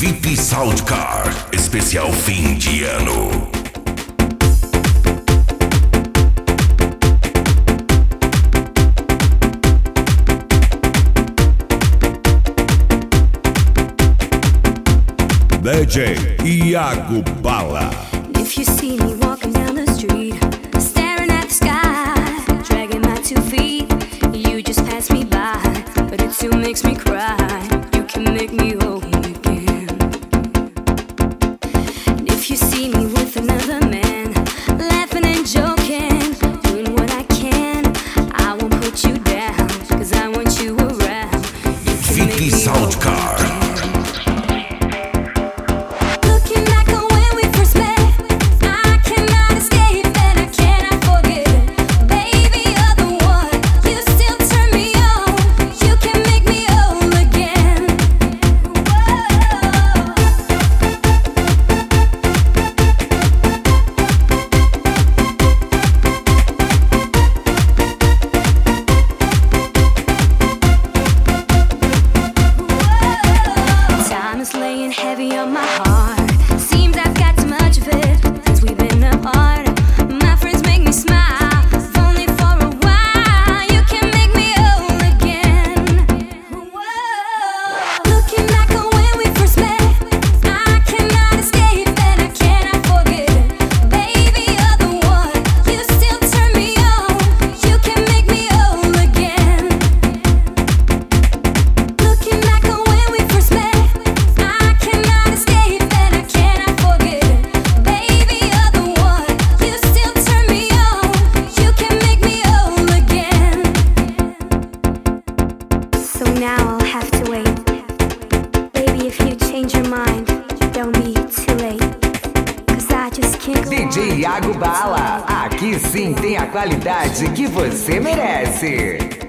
VIP Soundcar, especial fim de ano. DJ Iago Bala. If you see me walking down the street, staring at the sky, dragging my 2 feet, you just pass me by, but it still makes me cry. You can make me whole again. And if you see me with another man, laughing and joking, doing what I can, I won't put you down, cause I want you around. You can make me Soundcar. laying heavy on my heart. Seems I've got too much of it, since we've been apart. My friends make me smile, if only for a while. You can make me whole again. Whoa. Looking back on when we first met, I cannot escape and I cannot forget it. Baby, you're the one, you still turn me on. You can make me whole again. Looking back on when we first met, now I'll have to wait. Baby, if you change your mind, don't be too late. Cause I just can't go DJ Iago Bala, aqui sim tem a qualidade que você merece.